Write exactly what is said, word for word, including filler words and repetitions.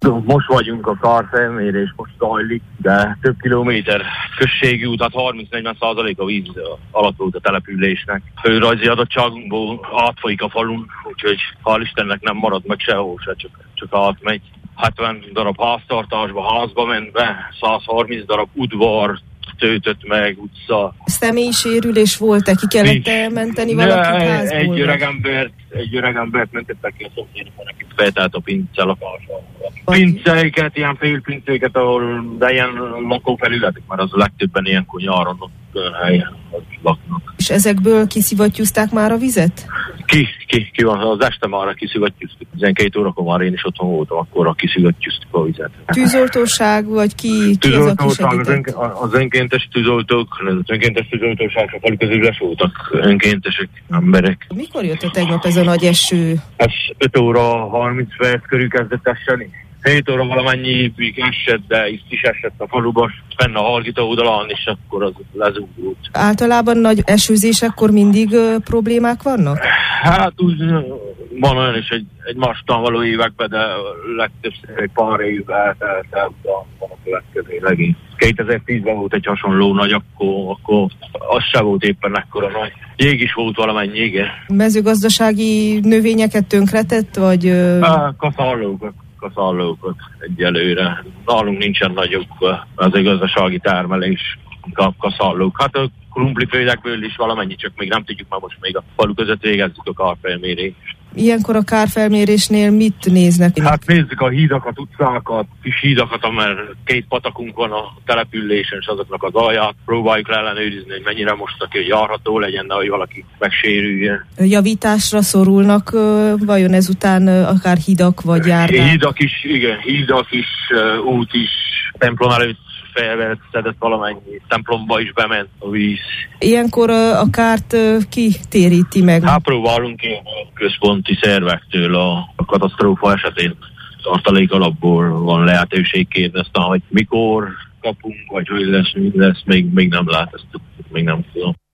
Most vagyunk a kárfelmérés, most zajlik, de több kilométer községi út, tehát harminc-negyven százalék a víz alatt volt a településnek. Földrajzi adottságunkból átfolyik a falun, úgyhogy hál' Istennek nem marad meg sehol se, csak, csak átmegy. hetven darab háztartásba, házba ment be, száz harminc darab udvar töltött meg, utca. Személyi sérülés volt-e? Ki kellett elmenteni valakit házból? Egy öregembert, egy öregembert mentettek ki a szomszédban, akit feltelt a pince lakása. Pinceiket, ilyen félpinceiket, ahol, de ilyen lakófelületek, mert az a legtöbben ilyenkor nyáron ott helyen laknak. És ezekből kiszivattyúzták már a vizet? Ki, ki, ki van, az este már kiszivattyúztuk. tizenkét órakor már én is otthon voltam, akkor kiszivattyúztuk a vizet. Tűzoltóság, vagy ki, ki az, aki segített? Az, az önkéntes tűzoltók, az önkéntes tűzoltóság, a falu közül voltak önkéntesek, emberek. Mikor jött a tegnap ez a nagy eső? Ez öt óra harminc perc körül kezdett esni. hét óra valamennyi esett, de itt is esett a faluban, fenn a Hargita oldalán, és akkor az lezúgult. Általában nagy esőzésekkor mindig ö, problémák vannak? Hát úgy van olyan is egy, egy mastan való években, de legtöbbször egy pár évben eltelt el, van a következő legény. kétezer-tízben volt egy hasonló nagy, akkor, akkor az se volt éppen ekkora nagy. Jég is volt valamennyi, igen. Mezőgazdasági növényeket tönkretett, vagy... Ö... Kaszallókat. kaszallókat egyelőre. Nálunk nincsen nagyobb az gazdasági termelés, kaszallók. Hát a krumpliföldekből is valamennyi, csak még nem tudjuk, mert most még a falu között végezzük a kárfelmérést. Ilyenkor a kárfelmérésnél mit néznek? Hát nézzük a hídakat, utcákat, kis hídakat, mert két patakunk van a településen, és azoknak az alját próbáljuk ellenőrizni, hogy mennyire most aki járható legyen, de hogy valaki megsérüljön. Javításra szorulnak vajon ezután akár hidak vagy járdák? Hídak is, igen, hídak is, út is, templom előtt felszedett valamennyi, templomba is bement a víz. Ilyenkor a kárt ki téríti meg? Hát próbálunk ki a központi szervektől a, a katasztrófa esetén. Tartalék alapból van lehetőség kérni, aztán, hogy mikor kapunk, vagy hogy lesz, mi lesz, még, még nem lát, ezt még nem tudom.